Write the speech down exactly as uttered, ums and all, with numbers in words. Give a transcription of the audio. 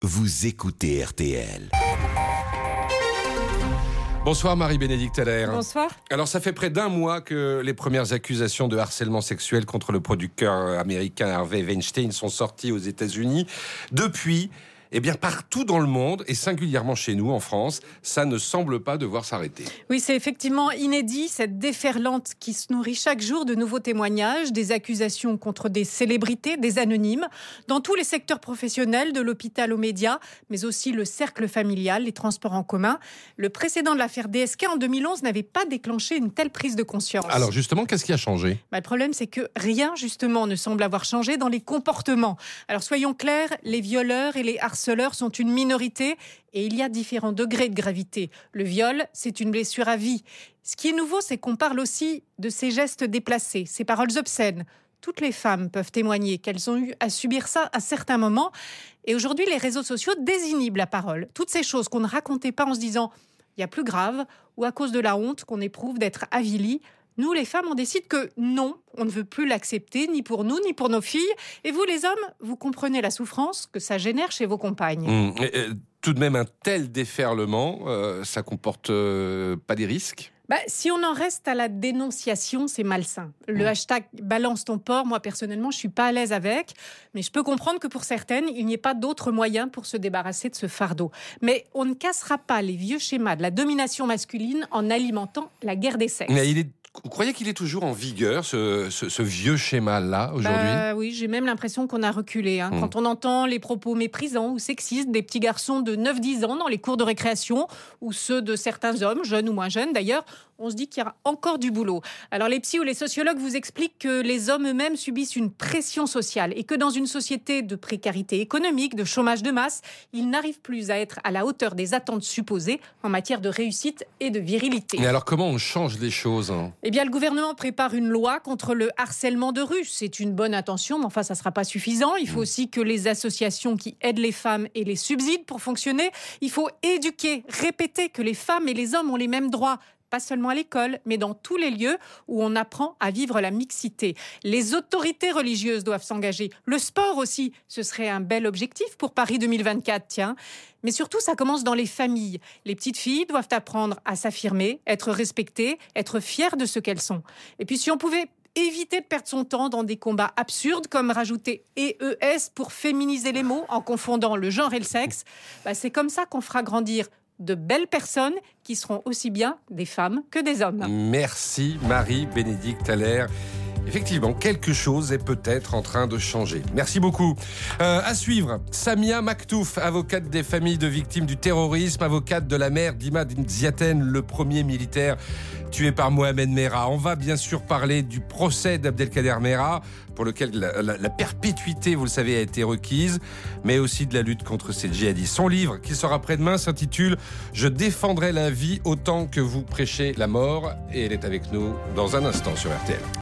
Vous écoutez R T L. Bonsoir Marie-Bénédicte Allaire. Bonsoir. Alors ça fait près d'un mois que les premières accusations de harcèlement sexuel contre le producteur américain Harvey Weinstein sont sorties aux États-Unis. Depuis, eh bien partout dans le monde, et singulièrement chez nous en France, ça ne semble pas devoir s'arrêter. Oui, c'est effectivement inédit, cette déferlante qui se nourrit chaque jour de nouveaux témoignages, des accusations contre des célébrités, des anonymes, dans tous les secteurs professionnels, de l'hôpital aux médias, mais aussi le cercle familial, les transports en commun. Le précédent de l'affaire D S K en deux mille onze n'avait pas déclenché une telle prise de conscience. Alors justement, qu'est-ce qui a changé ? Bah, le problème, c'est que rien, justement, ne semble avoir changé dans les comportements. Alors soyons clairs, les violeurs et les harceleurs sont une minorité et il y a différents degrés de gravité. Le viol, c'est une blessure à vie. Ce qui est nouveau, c'est qu'on parle aussi de ces gestes déplacés, ces paroles obscènes. Toutes les femmes peuvent témoigner qu'elles ont eu à subir ça à certains moments. Et aujourd'hui, les réseaux sociaux désinhibent la parole. Toutes ces choses qu'on ne racontait pas en se disant « il y a plus grave » ou à cause de la honte qu'on éprouve d'être avilie. Nous, les femmes, on décide que non, on ne veut plus l'accepter, ni pour nous, ni pour nos filles. Et vous, les hommes, vous comprenez la souffrance que ça génère chez vos compagnes. Mmh. Et, et, tout de même, un tel déferlement, euh, ça comporte euh, pas des risques ? Bah, si on en reste à la dénonciation, c'est malsain. Le mmh. hashtag « balance ton porc », moi, personnellement, je ne suis pas à l'aise avec. Mais je peux comprendre que pour certaines, il n'y ait pas d'autre moyen pour se débarrasser de ce fardeau. Mais on ne cassera pas les vieux schémas de la domination masculine en alimentant la guerre des sexes. Mais il est... Vous croyez qu'il est toujours en vigueur, ce, ce, ce vieux schéma-là, aujourd'hui ? Bah, oui, j'ai même l'impression qu'on a reculé. Hein. Mmh. Quand on entend les propos méprisants ou sexistes des petits garçons de neuf dix ans dans les cours de récréation, ou ceux de certains hommes, jeunes ou moins jeunes d'ailleurs, on se dit qu'il y a encore du boulot. Alors les psys ou les sociologues vous expliquent que les hommes eux-mêmes subissent une pression sociale et que dans une société de précarité économique, de chômage de masse, ils n'arrivent plus à être à la hauteur des attentes supposées en matière de réussite et de virilité. Mais alors comment on change les choses ? Eh bien, le gouvernement prépare une loi contre le harcèlement de rue. C'est une bonne intention, mais enfin, ça ne sera pas suffisant. Il faut mmh. aussi que les associations qui aident les femmes aient les subsides pour fonctionner. Il faut éduquer, répéter que les femmes et les hommes ont les mêmes droits. Pas seulement à l'école, mais dans tous les lieux où on apprend à vivre la mixité. Les autorités religieuses doivent s'engager. Le sport aussi, ce serait un bel objectif pour Paris deux mille vingt-quatre, tiens. Mais surtout, ça commence dans les familles. Les petites filles doivent apprendre à s'affirmer, être respectées, être fières de ce qu'elles sont. Et puis si on pouvait éviter de perdre son temps dans des combats absurdes comme rajouter « et e s » pour féminiser les mots en confondant le genre et le sexe, bah c'est comme ça qu'on fera grandir de belles personnes qui seront aussi bien des femmes que des hommes. Merci Marie-Bénédicte Allaire. Effectivement, quelque chose est peut-être en train de changer. Merci beaucoup. Euh, à suivre, Samia Maktouf, avocate des familles de victimes du terrorisme, avocate de la mère d'Imad Ziaten, le premier militaire tué par Mohamed Merah. On va bien sûr parler du procès d'Abdelkader Merah, pour lequel la, la, la perpétuité, vous le savez, a été requise, mais aussi de la lutte contre ces djihadistes. Son livre, qui sort après-demain, s'intitule « Je défendrai la vie autant que vous prêchez la mort ». Et elle est avec nous dans un instant sur R T L.